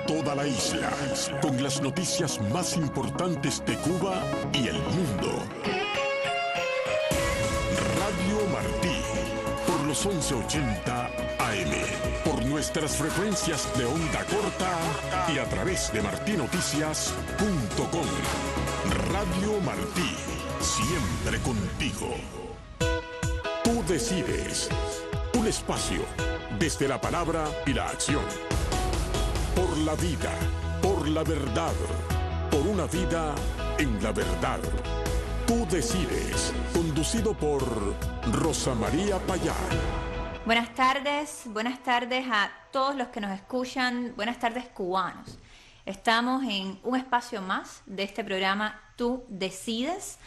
toda la isla, con las noticias más importantes de Cuba y el mundo. Radio Martí, por los 1180 AM, por nuestras frecuencias de onda corta y a través de martinoticias.com. Radio Martí, siempre contigo. Tú decides. Un espacio desde la palabra y la acción. Por la vida, por la verdad, por una vida en la verdad. Tú decides. Conducido por Rosa María Payá. Buenas tardes a todos los que nos escuchan. Buenas tardes, cubanos. Estamos en un espacio más de este programa Tú Decides,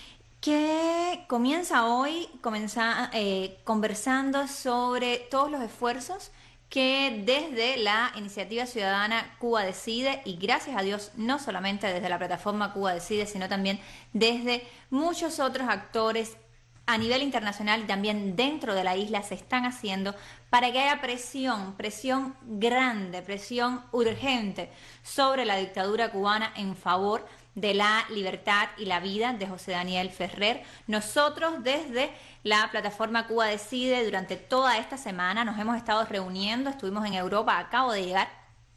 que comienza hoy conversando sobre todos los esfuerzos que desde la iniciativa ciudadana Cuba Decide, y gracias a Dios no solamente desde la plataforma Cuba Decide, sino también desde muchos otros actores a nivel internacional y también dentro de la isla, se están haciendo para que haya presión grande, presión urgente sobre la dictadura cubana en favor de la libertad y la vida de José Daniel Ferrer. Nosotros desde la plataforma Cuba Decide durante toda esta semana nos hemos estado reuniendo, estuvimos en Europa, acabo de llegar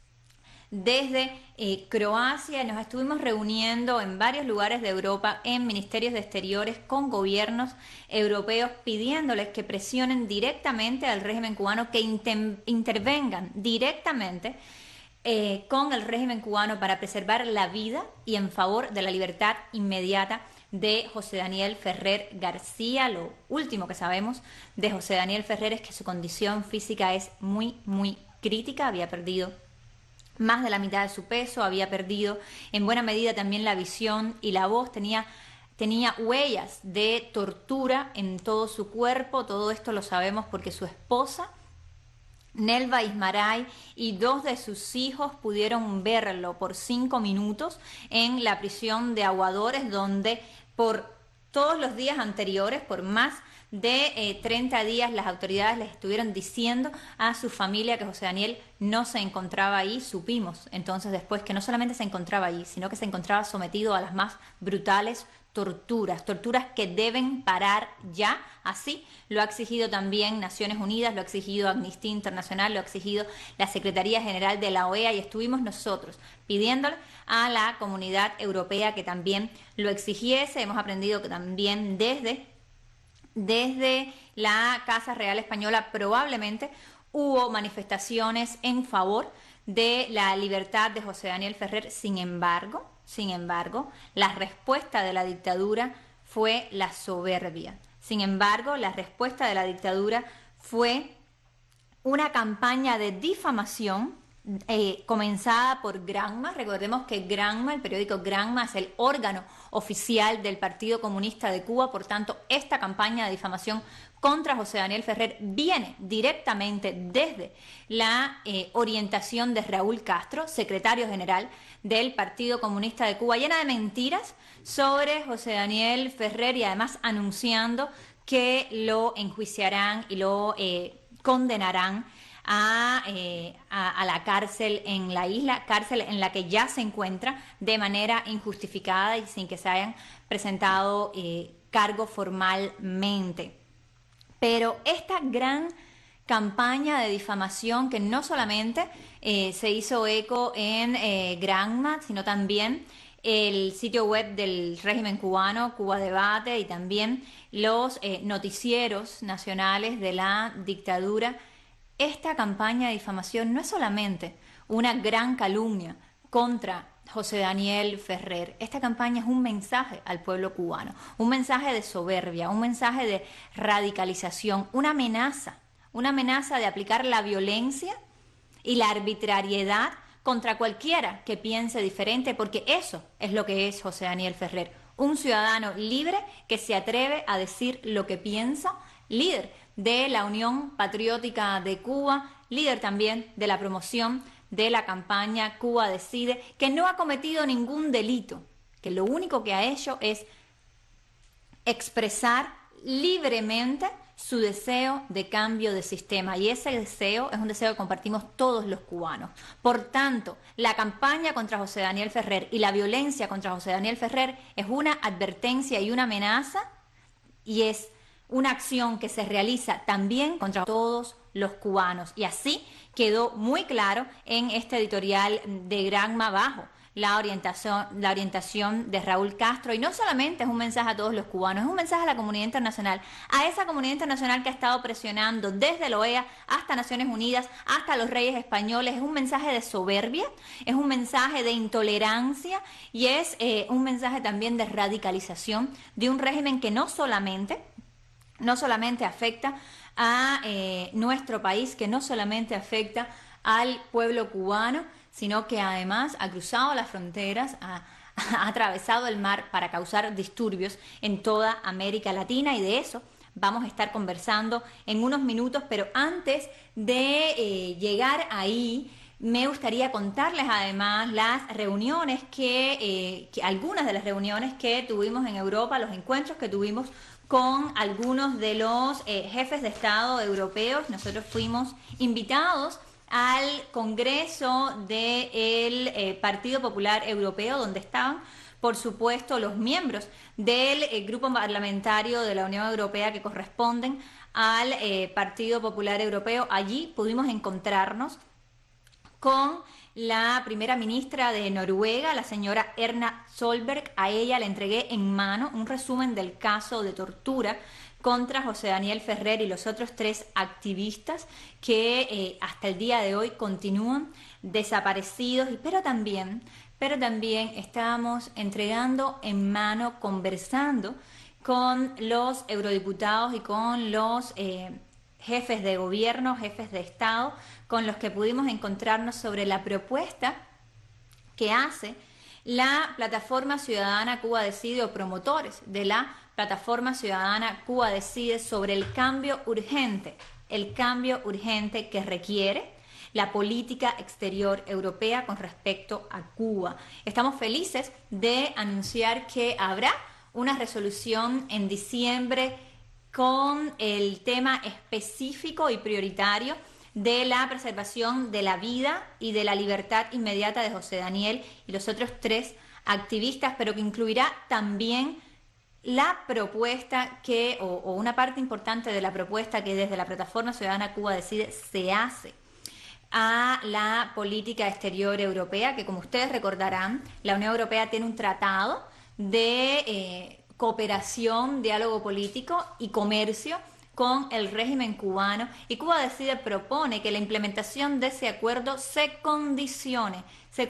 desde Croacia, nos estuvimos reuniendo en varios lugares de Europa, en ministerios de exteriores, con gobiernos europeos, pidiéndoles que presionen directamente al régimen cubano, que intervengan directamente con el régimen cubano para preservar la vida y en favor de la libertad inmediata de José Daniel Ferrer García. Lo último que sabemos de José Daniel Ferrer es que su condición física es muy crítica, había perdido más de la mitad de su peso, había perdido en buena medida también la visión y la voz, tenía huellas de tortura en todo su cuerpo. Todo esto lo sabemos porque su esposa, Nelva Ismaray, y 2 de sus hijos pudieron verlo por 5 minutos en la prisión de Aguadores, donde por todos los días anteriores, por más de 30 días, las autoridades les estuvieron diciendo a su familia que José Daniel no se encontraba ahí. Supimos entonces después que no solamente se encontraba allí, sino que se encontraba sometido a las más brutales torturas que deben parar ya. Así lo ha exigido también Naciones Unidas, lo ha exigido Amnistía Internacional, lo ha exigido la Secretaría General de la OEA, y estuvimos nosotros pidiéndole a la comunidad europea que también lo exigiese. Hemos aprendido que también desde la Casa Real Española probablemente hubo manifestaciones en favor de la libertad de José Daniel Ferrer. Sin embargo, la respuesta de la dictadura fue la soberbia. Sin embargo, la respuesta de la dictadura fue una campaña de difamación comenzada por Granma. Recordemos que Granma, el periódico Granma, es el órgano oficial del Partido Comunista de Cuba. Por tanto, esta campaña de difamación contra José Daniel Ferrer viene directamente desde la orientación de Raúl Castro, secretario general del Partido Comunista de Cuba, llena de mentiras sobre José Daniel Ferrer, y además anunciando que lo enjuiciarán y lo condenarán a la cárcel en la isla, cárcel en la que ya se encuentra de manera injustificada y sin que se hayan presentado cargos formalmente. Pero esta gran campaña de difamación, que no solamente se hizo eco en Granma, sino también el sitio web del régimen cubano, Cuba Debate, y también los noticieros nacionales de la dictadura. Esta campaña de difamación no es solamente una gran calumnia contra José Daniel Ferrer. Esta campaña es un mensaje al pueblo cubano, un mensaje de soberbia, un mensaje de radicalización, una amenaza de aplicar la violencia y la arbitrariedad contra cualquiera que piense diferente, porque eso es lo que es José Daniel Ferrer, un ciudadano libre que se atreve a decir lo que piensa, líder de la Unión Patriótica de Cuba, líder también de la promoción de la campaña Cuba Decide, que no ha cometido ningún delito, que lo único que ha hecho es expresar libremente su deseo de cambio de sistema, y ese deseo es un deseo que compartimos todos los cubanos. Por tanto, la campaña contra José Daniel Ferrer y la violencia contra José Daniel Ferrer es una advertencia y una amenaza, y es una acción que se realiza también contra todos los cubanos. Y así quedó muy claro en este editorial de Granma bajo la orientación de Raúl Castro. Y no solamente es un mensaje a todos los cubanos, es un mensaje a la comunidad internacional, a esa comunidad internacional que ha estado presionando desde la OEA hasta Naciones Unidas, hasta los reyes españoles. Es un mensaje de soberbia, es un mensaje de intolerancia, y es un mensaje también de radicalización de un régimen que no solamente afecta a nuestro país, que no solamente afecta al pueblo cubano, sino que además ha cruzado las fronteras, ha atravesado el mar para causar disturbios en toda América Latina, y de eso vamos a estar conversando en unos minutos. Pero antes de llegar ahí, me gustaría contarles además las reuniones algunas de las reuniones que tuvimos en Europa, los encuentros que tuvimos con algunos de los jefes de Estado europeos. Nosotros fuimos invitados al Congreso del Partido Popular Europeo, donde estaban, por supuesto, los miembros del grupo parlamentario de la Unión Europea que corresponden al Partido Popular Europeo. Allí pudimos encontrarnos con la primera ministra de Noruega, la señora Erna Solberg. A ella le entregué en mano un resumen del caso de tortura contra José Daniel Ferrer y los otros 3 activistas que hasta el día de hoy continúan desaparecidos. Pero también estábamos entregando en mano, conversando con los eurodiputados y con los jefes de gobierno, jefes de Estado, con los que pudimos encontrarnos sobre la propuesta que hace la Plataforma Ciudadana Cuba Decide, o promotores de la Plataforma Ciudadana Cuba Decide, sobre el cambio urgente que requiere la política exterior europea con respecto a Cuba. Estamos felices de anunciar que habrá una resolución en diciembre con el tema específico y prioritario de la preservación de la vida y de la libertad inmediata de José Daniel y los otros 3 activistas, pero que incluirá también la propuesta o una parte importante de la propuesta que desde la Plataforma Ciudadana Cuba Decide se hace a la política exterior europea, que, como ustedes recordarán, la Unión Europea tiene un tratado de cooperación, diálogo político y comercio con el régimen cubano, y Cuba Decide propone que la implementación de ese acuerdo se condicione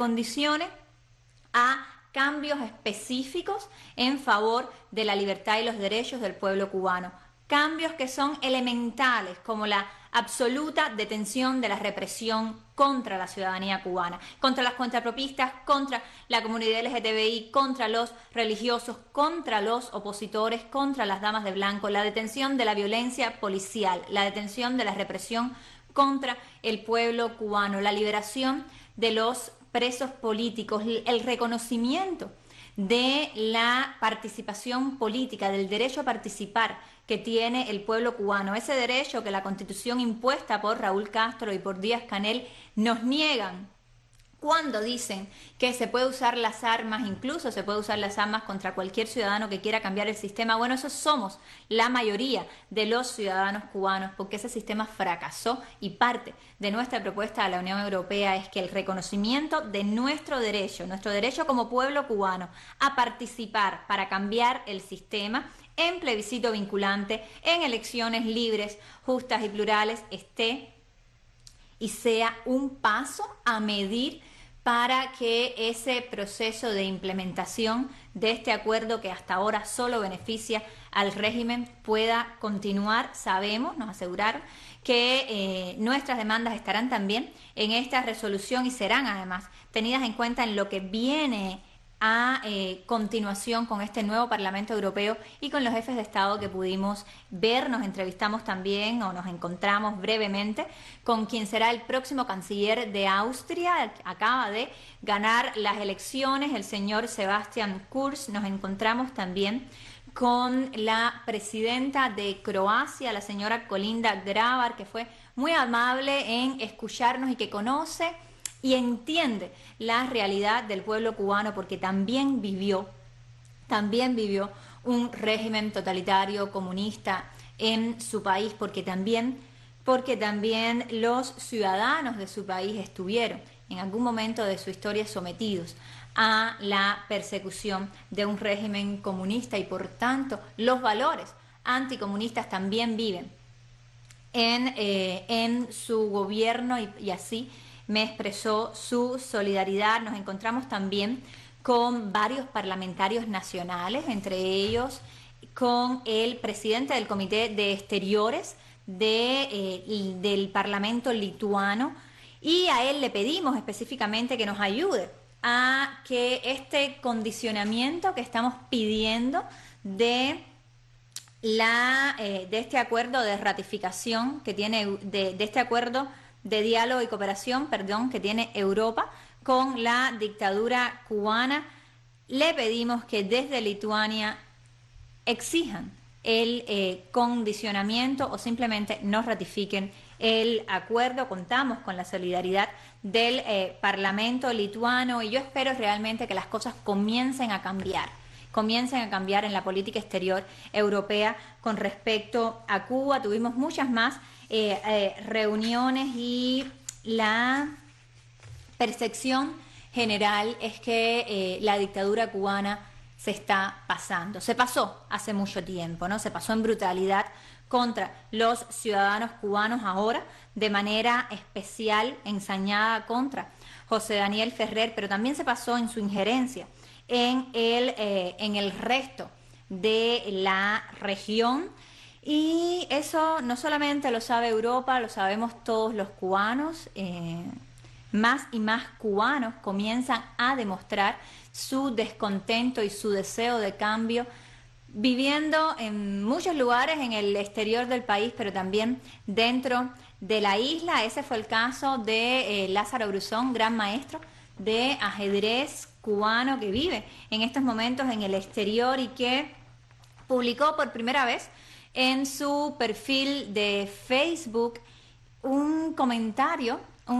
a cambios específicos en favor de la libertad y los derechos del pueblo cubano. Cambios que son elementales, como la absoluta detención de la represión contra la ciudadanía cubana, contra las contrapropistas, contra la comunidad LGTBI, contra los religiosos, contra los opositores, contra las damas de blanco, la detención de la violencia policial, la detención de la represión contra el pueblo cubano, la liberación de los presos políticos, el reconocimiento de la participación política, del derecho a participar que tiene el pueblo cubano, ese derecho que la Constitución impuesta por Raúl Castro y por Díaz-Canel nos niegan cuando dicen que se puede usar las armas, incluso se puede usar las armas contra cualquier ciudadano que quiera cambiar el sistema. Bueno, esos somos la mayoría de los ciudadanos cubanos, porque ese sistema fracasó, y parte de nuestra propuesta a la Unión Europea es que el reconocimiento de nuestro derecho como pueblo cubano a participar para cambiar el sistema en plebiscito vinculante, en elecciones libres, justas y plurales, esté y sea un paso a medir para que ese proceso de implementación de este acuerdo, que hasta ahora solo beneficia al régimen, pueda continuar. Nos aseguraron que nuestras demandas estarán también en esta resolución y serán además tenidas en cuenta en lo que viene a continuación con este nuevo Parlamento Europeo y con los jefes de Estado que pudimos ver. Nos entrevistamos también, o nos encontramos brevemente, con quien será el próximo canciller de Austria. Acaba de ganar las elecciones, el señor Sebastian Kurz. Nos encontramos también con la presidenta de Croacia, la señora Kolinda Grabar, que fue muy amable en escucharnos y que conoce y entiende la realidad del pueblo cubano, porque también vivió un régimen totalitario comunista en su país, porque también los ciudadanos de su país estuvieron en algún momento de su historia sometidos a la persecución de un régimen comunista, y por tanto los valores anticomunistas también viven en su gobierno, y así me expresó su solidaridad. Nos encontramos también con varios parlamentarios nacionales, entre ellos con el presidente del Comité de Exteriores del Parlamento lituano, y a él le pedimos específicamente que nos ayude a que este condicionamiento que estamos pidiendo de este acuerdo de ratificación que tiene, de este acuerdo de diálogo y cooperación, perdón, que tiene Europa con la dictadura cubana, le pedimos que desde Lituania exijan el condicionamiento o simplemente no ratifiquen el acuerdo. Contamos con la solidaridad del Parlamento lituano, y yo espero realmente que las cosas comiencen a cambiar en la política exterior europea con respecto a Cuba. Tuvimos muchas más reuniones, y la percepción general es que la dictadura cubana se está pasando. Se pasó hace mucho tiempo, ¿no? Se pasó en brutalidad contra los ciudadanos cubanos, ahora de manera especial ensañada contra José Daniel Ferrer, pero también se pasó en su injerencia en el resto de la región. Y eso no solamente lo sabe Europa, lo sabemos todos los cubanos. Más y más cubanos comienzan a demostrar su descontento y su deseo de cambio, viviendo en muchos lugares en el exterior del país, pero también dentro de la isla. Ese fue el caso de Lázaro Bruzón, gran maestro de ajedrez cubano que vive en estos momentos en el exterior, y que publicó por primera vez en su perfil de Facebook un comentario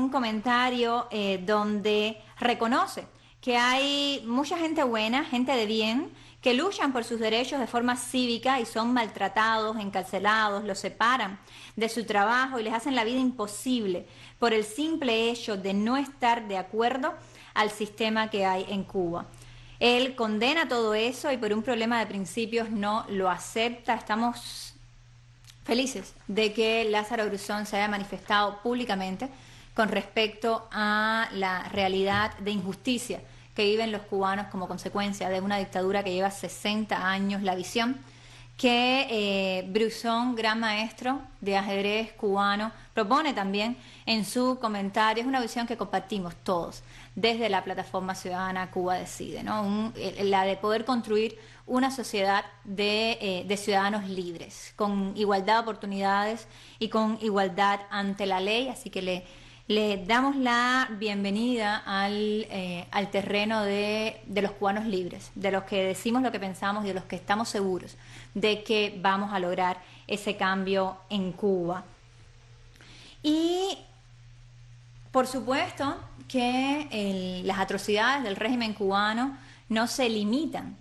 donde reconoce que hay mucha gente buena, gente de bien, que luchan por sus derechos de forma cívica y son maltratados, encarcelados, los separan de su trabajo y les hacen la vida imposible por el simple hecho de no estar de acuerdo al sistema que hay en Cuba. Él condena todo eso y por un problema de principios no lo acepta. Estamos felices de que Lázaro Bruzón se haya manifestado públicamente con respecto a la realidad de injusticia que viven los cubanos como consecuencia de una dictadura que lleva 60 años. La visión que Bruzón, gran maestro de ajedrez cubano, propone también en su comentario es una visión que compartimos todos desde la plataforma ciudadana Cuba Decide, ¿no? La de poder construir una sociedad de ciudadanos libres, con igualdad de oportunidades y con igualdad ante la ley. Así que le damos la bienvenida al terreno de los cubanos libres, de los que decimos lo que pensamos y de los que estamos seguros de que vamos a lograr ese cambio en Cuba. Y por supuesto que las atrocidades del régimen cubano no se limitan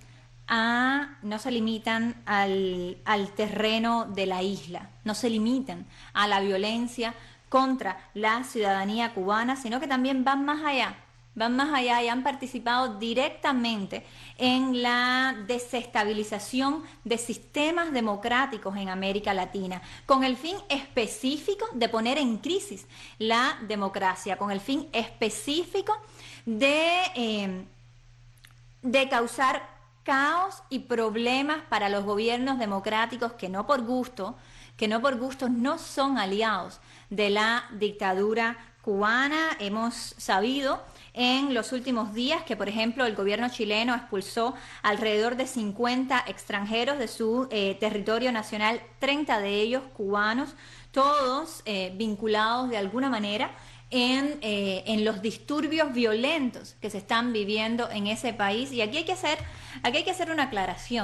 al terreno de la isla, no se limitan a la violencia contra la ciudadanía cubana, sino que también van más allá y han participado directamente en la desestabilización de sistemas democráticos en América Latina, con el fin específico de poner en crisis la democracia, con el fin específico de causar caos y problemas para los gobiernos democráticos que no por gusto no son aliados de la dictadura cubana. Hemos sabido en los últimos días que, por ejemplo, el gobierno chileno expulsó alrededor de 50 extranjeros de su territorio nacional, 30 de ellos cubanos, todos vinculados de alguna manera en los disturbios violentos que se están viviendo en ese país. Y aquí hay que hacer una aclaración.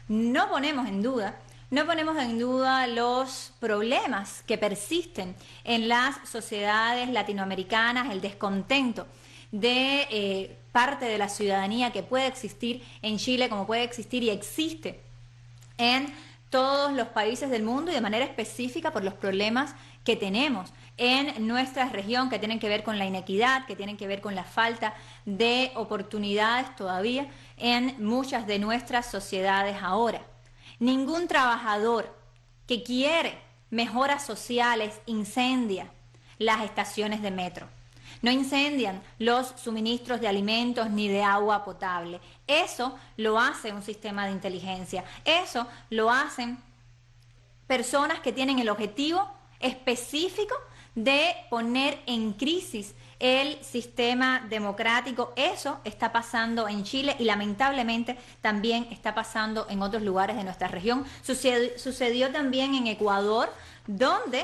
no ponemos en duda los problemas que persisten en las sociedades latinoamericanas, el descontento de parte de la ciudadanía que puede existir en Chile, como puede existir y existe en todos los países del mundo, y de manera específica por los problemas que tenemos en nuestra región, que tienen que ver con la inequidad, que tienen que ver con la falta de oportunidades todavía en muchas de nuestras sociedades ahora. Ningún trabajador que quiere mejoras sociales incendia las estaciones de metro. No incendian los suministros de alimentos ni de agua potable. Eso lo hace un sistema de inteligencia. Eso lo hacen personas que tienen el objetivo específico de poner en crisis el sistema democrático. Eso está pasando en Chile y lamentablemente también está pasando en otros lugares de nuestra región. Sucedió también en Ecuador, donde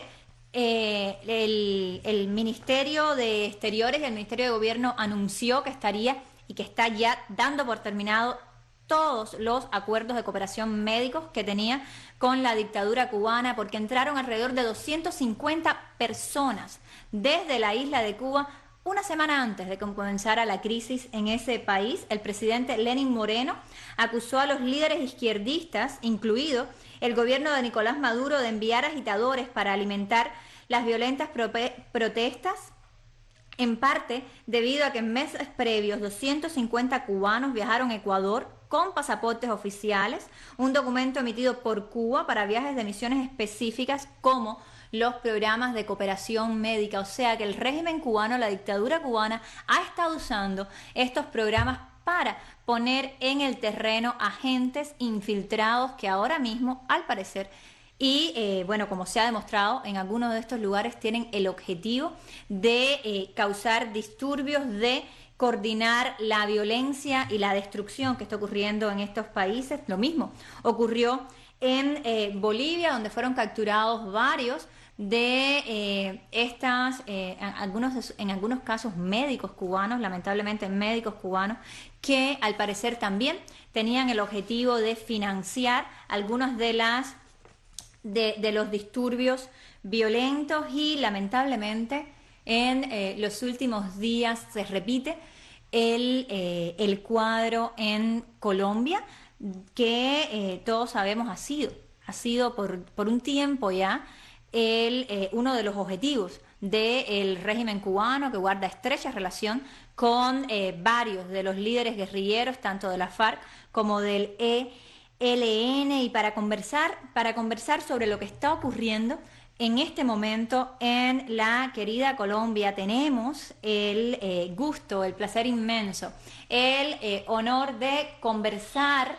el Ministerio de Exteriores y el Ministerio de Gobierno anunció que estaría y que está ya dando por terminado todos los acuerdos de cooperación médicos que tenía con la dictadura cubana, porque entraron alrededor de 250 personas desde la isla de Cuba una semana antes de que comenzara la crisis en ese país. El presidente Lenín Moreno acusó a los líderes izquierdistas, incluido el gobierno de Nicolás Maduro, de enviar agitadores para alimentar las violentas protestas, en parte debido a que en meses previos 250 cubanos viajaron a Ecuador con pasaportes oficiales, un documento emitido por Cuba para viajes de misiones específicas como los programas de cooperación médica. O sea que el régimen cubano, la dictadura cubana, ha estado usando estos programas para poner en el terreno agentes infiltrados que ahora mismo, al parecer, bueno, como se ha demostrado en algunos de estos lugares, tienen el objetivo de causar disturbios, de coordinar la violencia y la destrucción que está ocurriendo en estos países. Lo mismo ocurrió en Bolivia, donde fueron capturados varios de en algunos casos médicos cubanos, lamentablemente médicos cubanos, que al parecer también tenían el objetivo de financiar algunos de los disturbios violentos. Y lamentablemente en los últimos días se repite el cuadro en Colombia, que todos sabemos ha sido por un tiempo ya uno de los objetivos del régimen cubano, que guarda estrecha relación con varios de los líderes guerrilleros, tanto de la FARC como del ELN. Y para conversar sobre lo que está ocurriendo en este momento en la querida Colombia, tenemos el gusto, el placer inmenso, el honor de conversar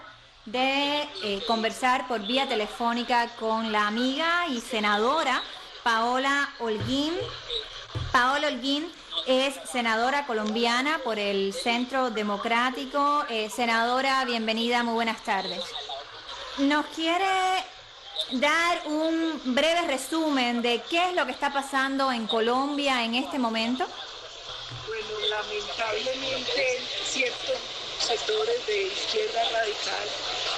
por vía telefónica con la amiga y senadora Paola Holguín. Paola Holguín es senadora colombiana por el Centro Democrático. Senadora, bienvenida, muy buenas tardes. ¿Nos quiere dar un breve resumen de qué es lo que está pasando en Colombia en este momento? Bueno, lamentablemente ciertos sectores de izquierda radical,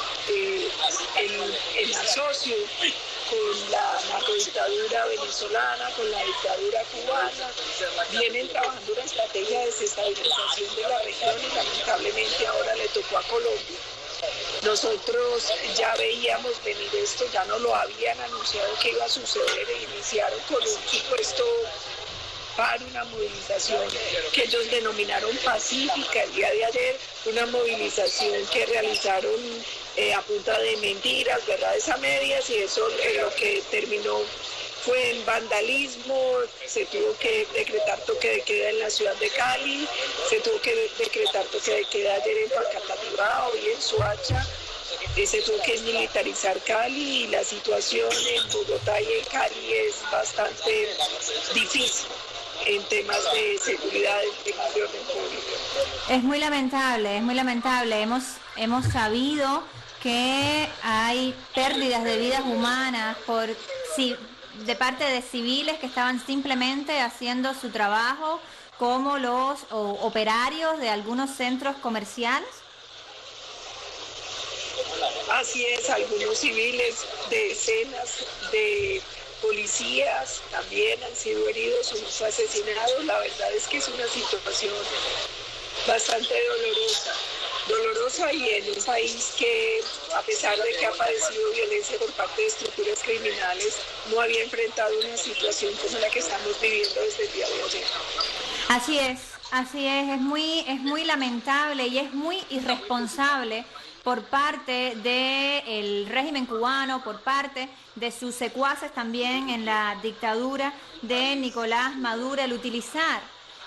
el asocio con la narcodictadura venezolana, con la dictadura cubana, vienen trabajando una estrategia de desestabilización de la región y lamentablemente ahora le tocó a Colombia. Nosotros ya veíamos venir esto, ya nos lo habían anunciado que iba a suceder e iniciaron con un supuesto paro, una movilización que ellos denominaron pacífica el día de ayer, una movilización que realizaron a punta de mentiras, verdades a medias, y eso lo que terminó fue en vandalismo. Se tuvo que decretar toque de queda en la ciudad de Cali, se tuvo que decretar toque de queda ayer en Facatativá, hoy en Soacha, se tuvo que militarizar Cali, y la situación en Bogotá y en Cali es bastante difícil en temas de seguridad, en temas de orden público. Es muy lamentable, es muy lamentable. Hemos sabido que hay pérdidas de vidas humanas de parte de civiles que estaban simplemente haciendo su trabajo, como los operarios de algunos centros comerciales. Así es, algunos civiles, decenas de policías también han sido heridos, unos asesinados. La verdad es que es una situación bastante dolorosa y en un país que, a pesar de que ha padecido violencia por parte de estructuras criminales, no había enfrentado una situación como la que estamos viviendo desde el día de hoy. Así es muy lamentable y es muy irresponsable por parte del régimen cubano, por parte de sus secuaces también en la dictadura de Nicolás Maduro, el utilizar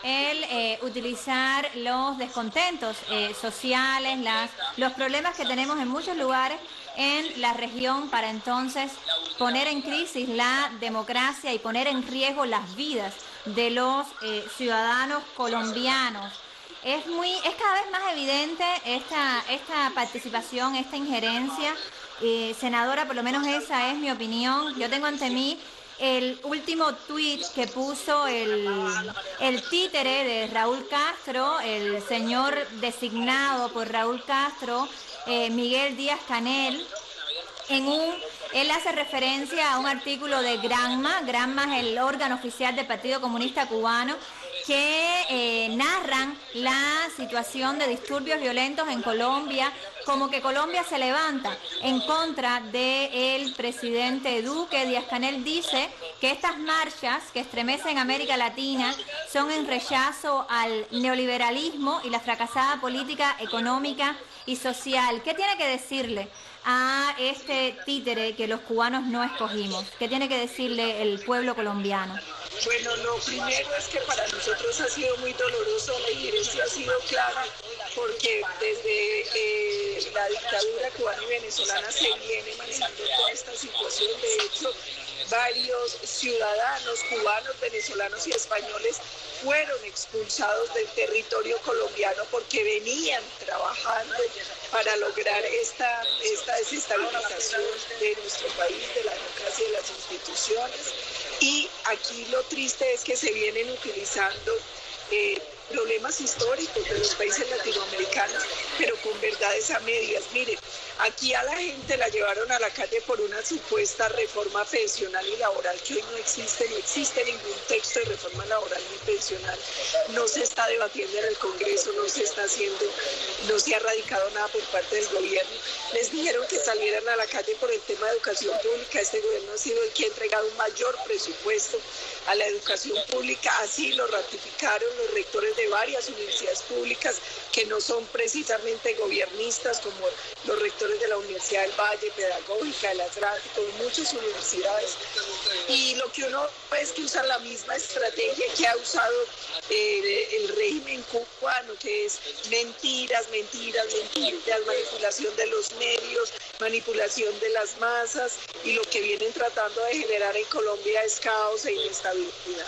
los descontentos sociales, los problemas que tenemos en muchos lugares en la región para entonces poner en crisis la democracia y poner en riesgo las vidas de los ciudadanos colombianos. Es cada vez más evidente esta participación, esta injerencia. Senadora, por lo menos esa es mi opinión. Yo tengo ante mí el último tuit que puso el títere de Raúl Castro, el señor designado por Raúl Castro, Miguel Díaz-Canel. Él hace referencia a un artículo de Granma es el órgano oficial del Partido Comunista Cubano, que narran la situación de disturbios violentos en Colombia, como que Colombia se levanta en contra del presidente Duque. Díaz-Canel dice que estas marchas que estremecen América Latina son en rechazo al neoliberalismo y la fracasada política económica y social. ¿Qué tiene que decirle a este títere que los cubanos no escogimos? ¿Qué tiene que decirle el pueblo colombiano? Bueno, lo primero es que para nosotros ha sido muy doloroso, la injerencia ha sido clara, porque desde la dictadura cubana y venezolana se viene manejando toda esta situación. De hecho, varios ciudadanos cubanos, venezolanos y españoles fueron expulsados del territorio colombiano porque venían trabajando para lograr esta desestabilización de nuestro país, de la democracia y de las instituciones. Y aquí lo triste es que se vienen utilizando problemas históricos de los países latinoamericanos, pero con verdades a medias. Miren, aquí a la gente la llevaron a la calle por una supuesta reforma pensional y laboral que hoy no existe ningún texto de reforma laboral ni pensional. No se está debatiendo en el Congreso, no se ha radicado nada por parte del gobierno. Les dijeron que salieran a la calle por el tema de educación pública. Este gobierno ha sido el que ha entregado un mayor presupuesto a la educación pública, así lo ratificaron los rectores de varias universidades públicas que no son precisamente gobiernistas, como los rectores de la Universidad del Valle, Pedagógica, del Atlántico, de muchas universidades. Y lo que uno ve es que usan la misma estrategia que ha usado el régimen cubano, que es mentiras, manipulación de los medios, manipulación de las masas, y lo que vienen tratando de generar en Colombia es caos e inestabilidad.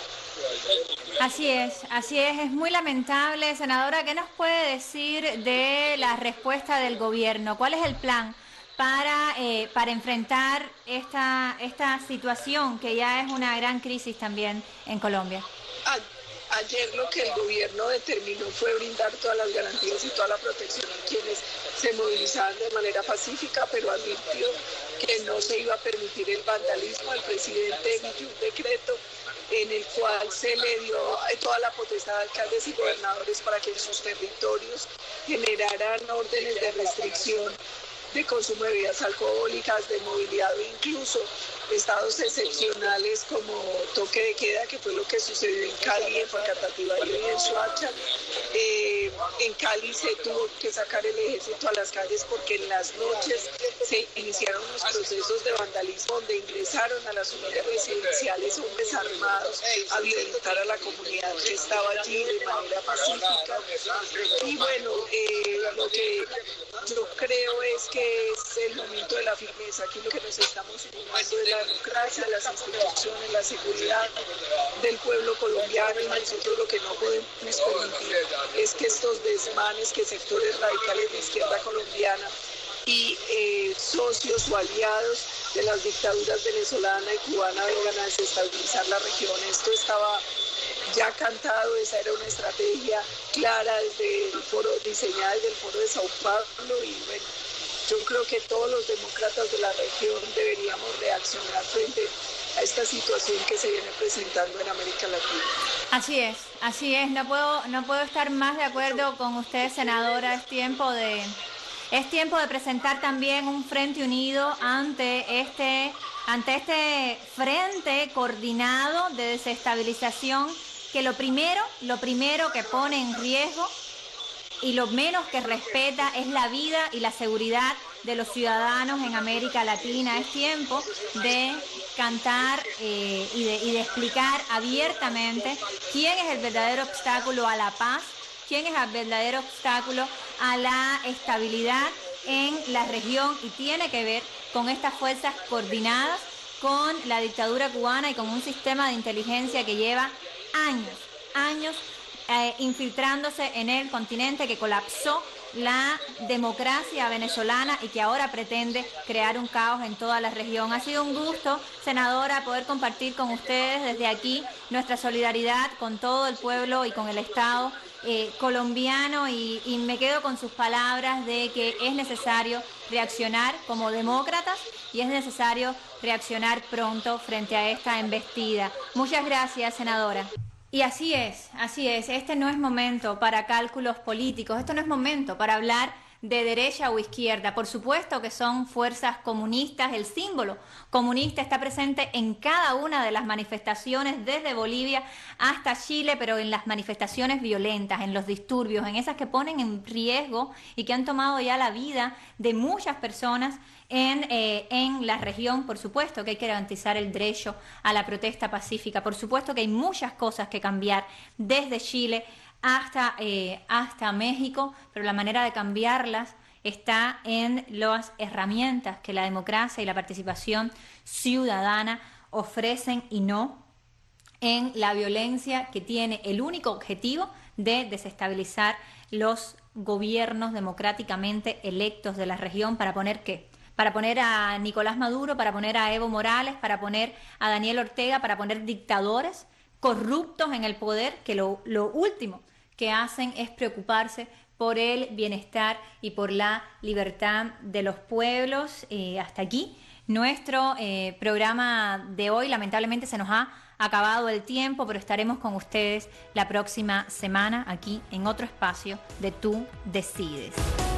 Así es muy lamentable. Senadora, ¿qué nos puede decir de la respuesta del gobierno? ¿Cuál es el plan para enfrentar esta situación que ya es una gran crisis también en Colombia? Ayer lo que el gobierno determinó fue brindar todas las garantías y toda la protección a quienes se movilizaban de manera pacífica, pero advirtió que no se iba a permitir el vandalismo. El presidente emitió un decreto en el cual se le dio toda la potestad a alcaldes y gobernadores para que en sus territorios generaran órdenes de restricción de consumo de bebidas alcohólicas, de movilidad, e incluso estados excepcionales como toque de queda, que fue lo que sucedió en Cali, en Facatativá y en Soacha. En Cali se tuvo que sacar el ejército a las calles porque en las noches se iniciaron los procesos de vandalismo donde ingresaron a las unidades residenciales hombres armados a violentar a la comunidad que estaba allí de manera pacífica. Y bueno, lo que yo creo es que es el momento de la firmeza. Aquí lo que nos estamos sumando es la democracia, las instituciones, la seguridad del pueblo colombiano, y nosotros lo que no podemos permitir es que estos desmanes que sectores radicales de izquierda colombiana y socios o aliados de las dictaduras venezolana y cubana vengan a desestabilizar la región. Esto estaba ya cantado, esa era una estrategia clara desde el foro, diseñada desde el foro de Sao Paulo, y bueno, Yo creo que todos los demócratas de la región deberíamos reaccionar frente a esta situación que se viene presentando en América Latina. Así es, no puedo estar más de acuerdo con usted, senadora. Es tiempo de presentar también un frente unido ante este frente coordinado de desestabilización, que lo primero que pone en riesgo y lo menos que respeta es la vida y la seguridad de los ciudadanos en América Latina. Es tiempo de cantar y de explicar abiertamente quién es el verdadero obstáculo a la paz, quién es el verdadero obstáculo a la estabilidad en la región, y tiene que ver con estas fuerzas coordinadas con la dictadura cubana y con un sistema de inteligencia que lleva años infiltrándose en el continente, que colapsó la democracia venezolana y que ahora pretende crear un caos en toda la región. Ha sido un gusto, senadora, poder compartir con ustedes desde aquí nuestra solidaridad con todo el pueblo y con el Estado colombiano, y me quedo con sus palabras de que es necesario reaccionar como demócratas y es necesario reaccionar pronto frente a esta embestida. Muchas gracias, senadora. Y así es, este no es momento para cálculos políticos, esto no es momento para hablar de derecha o izquierda. Por supuesto que son fuerzas comunistas, el símbolo comunista está presente en cada una de las manifestaciones, desde Bolivia hasta Chile, pero en las manifestaciones violentas, en los disturbios, en esas que ponen en riesgo y que han tomado ya la vida de muchas personas en la región. Por supuesto que hay que garantizar el derecho a la protesta pacífica, por supuesto que hay muchas cosas que cambiar desde Chile hasta México, pero la manera de cambiarlas está en las herramientas que la democracia y la participación ciudadana ofrecen, y no en la violencia que tiene el único objetivo de desestabilizar los gobiernos democráticamente electos de la región. ¿Para poner qué? Para poner a Nicolás Maduro, para poner a Evo Morales, para poner a Daniel Ortega, para poner dictadores corruptos en el poder, que lo último que hacen es preocuparse por el bienestar y por la libertad de los pueblos. Hasta aquí nuestro programa de hoy. Lamentablemente se nos ha acabado el tiempo, pero estaremos con ustedes la próxima semana aquí en otro espacio de Tú Decides.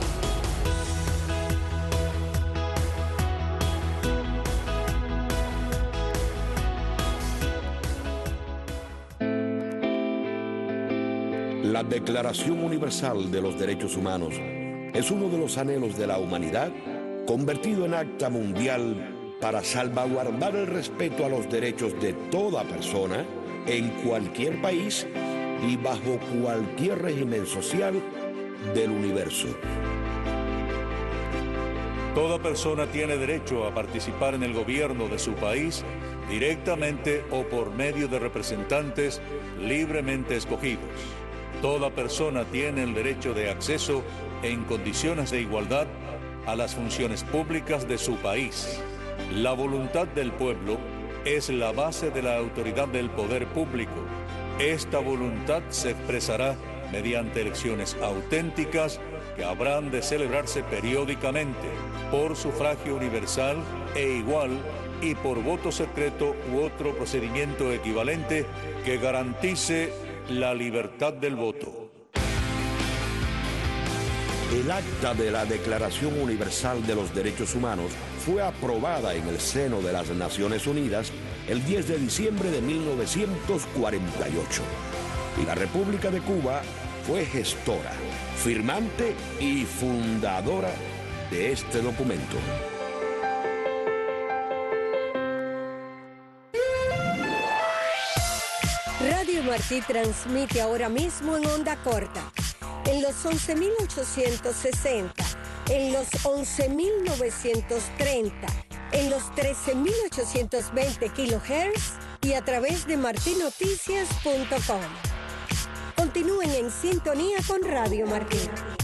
La Declaración Universal de los Derechos Humanos es uno de los anhelos de la humanidad, convertido en acta mundial para salvaguardar el respeto a los derechos de toda persona en cualquier país y bajo cualquier régimen social del universo. Toda persona tiene derecho a participar en el gobierno de su país directamente o por medio de representantes libremente escogidos. Toda persona tiene el derecho de acceso en condiciones de igualdad a las funciones públicas de su país. La voluntad del pueblo es la base de la autoridad del poder público. Esta voluntad se expresará mediante elecciones auténticas que habrán de celebrarse periódicamente por sufragio universal e igual y por voto secreto u otro procedimiento equivalente que garantice la libertad del voto. El acta de la Declaración Universal de los Derechos Humanos fue aprobada en el seno de las Naciones Unidas el 10 de diciembre de 1948. Y la República de Cuba fue gestora, firmante y fundadora de este documento. Radio Martí transmite ahora mismo en onda corta, en los 11.860, en los 11.930, en los 13.820 kHz y a través de martinoticias.com. Continúen en sintonía con Radio Martí.